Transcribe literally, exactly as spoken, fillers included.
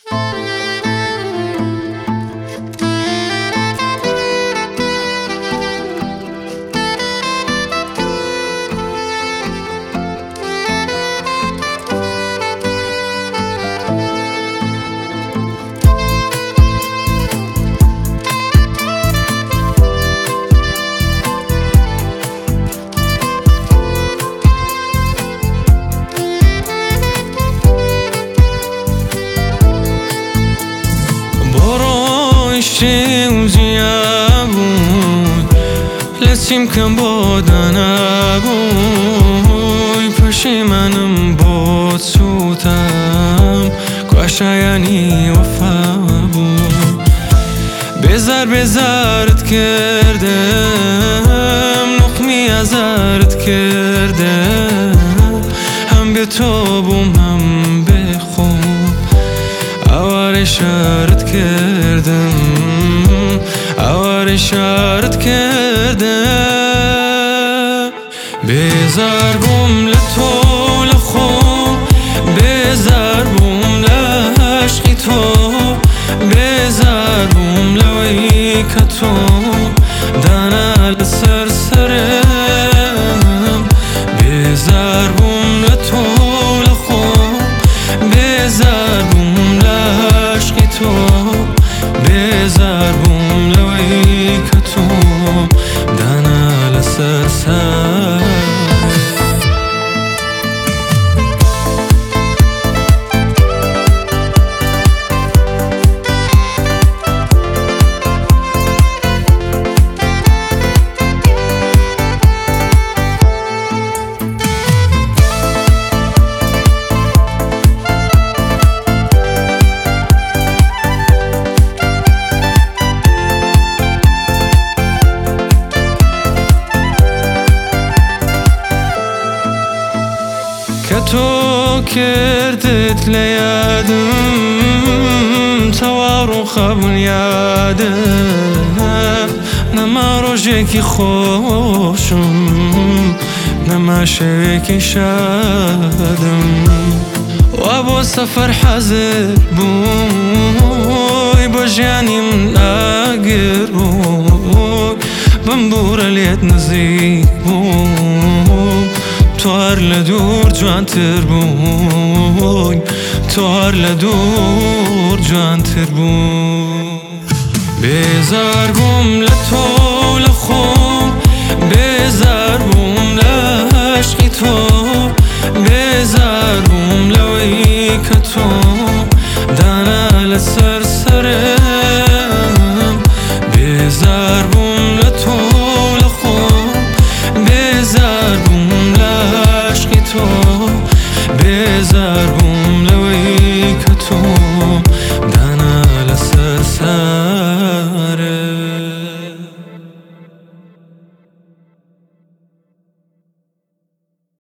لسیم کم بودن ابوی پشیمانم بود سوتم کاشایانی وفا بود بزار بزارت کردم نقمی ازارت کردم هم به تو بوم هم به خوب اوار شارت کردم اوار شارت کردم بزار بوم لتو لخوب بزار بوم لعشقی تو بزار بوم لوی کتو دانا لسر سرم بزار بوم لتو لخوب بزار بوم لعشقی تو بزار بوم لوی کتو دانا لسر سرم تو کردت لیادم توارو خبون یادم نما روزی خوشم نما شوی شادم و با سفر حاضر بوی با جانیم ناگر بوی بمبور لیت نزیک بوی توار لدور جوان تر بوی توار لدور جوان تر بوی بزار بوم لتو لخوب بزار بوم لعشقی تو بزار بوم لوی کتو دانا لسر سرم بزار بوم لتو لخوب بزار بوم لعشقی تو بزار بوم لوی کتو